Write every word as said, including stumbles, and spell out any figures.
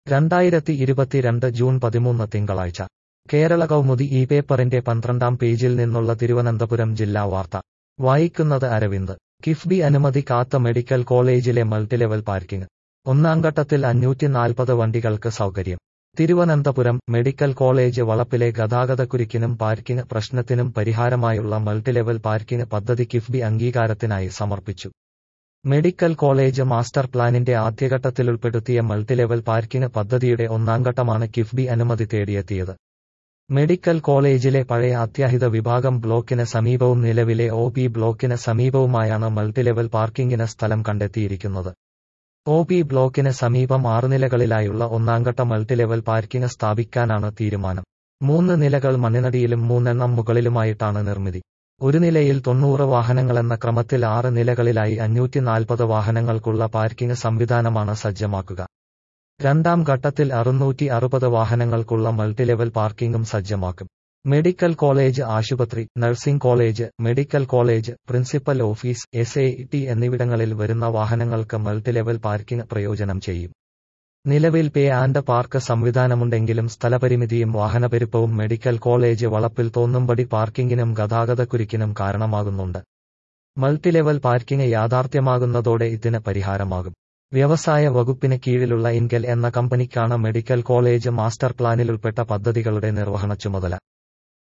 രണ്ടായിരത്തി ഇരുപത്തിരണ്ട് ജൂൺ പതിമൂന്ന് തിങ്കളാഴ്ച കേരള കൗമുദി ഈ പേപ്പറിന്റെ പന്ത്രണ്ടാം പേജിൽ നിന്നുള്ള തിരുവനന്തപുരം ജില്ലാ വാർത്ത വായിക്കുന്നത് അരവിന്ദ്. കിഫ്ബി അനുമതി കാത്ത മെഡിക്കൽ കോളേജിലെ മൾട്ടിലെവൽ പാർക്കിംഗ്. ഒന്നാം ഘട്ടത്തിൽ അഞ്ഞൂറ്റി നാൽപ്പത് വണ്ടികൾക്ക് സൗകര്യം. തിരുവനന്തപുരം മെഡിക്കൽ കോളേജ് വളപ്പിലെ ഗതാഗതക്കുരുക്കിനും പാർക്കിംഗ് പ്രശ്നത്തിനും പരിഹാരമായുള്ള മൾട്ടിലെവൽ പാർക്കിംഗ് പദ്ധതി കിഫ്ബി അംഗീകാരത്തിനായി സമർപ്പിച്ചു. മെഡിക്കൽ കോളേജ് മാസ്റ്റർ പ്ലാനിന്റെ ആദ്യഘട്ടത്തിലുൾപ്പെടുത്തിയ മൾട്ടിലെവൽ പാർക്കിംഗ് പദ്ധതിയുടെ ഒന്നാംഘട്ടമാണ് കിഫ്ബി അനുമതി തേടിയെത്തിയത്. മെഡിക്കൽ കോളേജിലെ പഴയ അത്യാഹിത വിഭാഗം ബ്ലോക്കിന് സമീപവും നിലവിലെ ഒ പി ബ്ലോക്കിന് സമീപവുമായാണ് മൾട്ടിലെവൽ പാർക്കിംഗിന് സ്ഥലം കണ്ടെത്തിയിരിക്കുന്നത്. ഒ പി ബ്ലോക്കിന് സമീപം ആറ് നിലകളിലായുള്ള ഒന്നാംഘട്ട മൾട്ടിലെവൽ പാർക്കിംഗ് സ്ഥാപിക്കാനാണ് തീരുമാനം. മൂന്ന് നിലകൾ മണ്ണിനടിയിലും മൂന്നെണ്ണം മുകളിലുമായിട്ടാണ് നിർമ്മിതി. ഒരു നിലയിൽ തൊണ്ണൂറ് വാഹനങ്ങളെന്ന ക്രമത്തിൽ ആറ് നിലകളിലായി അഞ്ഞൂറ്റി നാൽപ്പത് വാഹനങ്ങൾക്കുള്ള പാർക്കിംഗ് സംവിധാനമാണ് സജ്ജമാക്കുക. രണ്ടാം ഘട്ടത്തിൽ അറുന്നൂറ്റി അറുപത് വാഹനങ്ങൾക്കുള്ള മൾട്ടിലെവൽ പാർക്കിംഗും സജ്ജമാക്കും. മെഡിക്കൽ കോളേജ് ആശുപത്രി, nursing college, medical college, principal office, S I T എന്നിവിടങ്ങളിൽ വരുന്ന വാഹനങ്ങൾക്ക് മൾട്ടിലെവൽ പാർക്കിംഗ് പ്രയോജനം ചെയ്യും. നിലവിൽ പേ ആൻഡ് പാർക്ക് സംവിധാനമുണ്ടെങ്കിലും സ്ഥലപരിമിതിയും വാഹനപ്പെരുപ്പവും മെഡിക്കൽ കോളേജ് വളപ്പിൽ തോന്നുംപടി പാർക്കിംഗിനും ഗതാഗതക്കുരുക്കിനും കാരണമാകുന്നുണ്ട്. മൾട്ടിലെവൽ പാർക്കിംഗ് യാഥാർത്ഥ്യമാകുന്നതോടെ ഇതിന് പരിഹാരമാകും. വ്യവസായ വകുപ്പിന് കീഴിലുള്ള ഇൻകെൽ എന്ന കമ്പനിക്കാണ് മെഡിക്കൽ കോളേജ് മാസ്റ്റർ പ്ലാനിലുൾപ്പെട്ട പദ്ധതികളുടെ നിർവഹണ ചുമതല.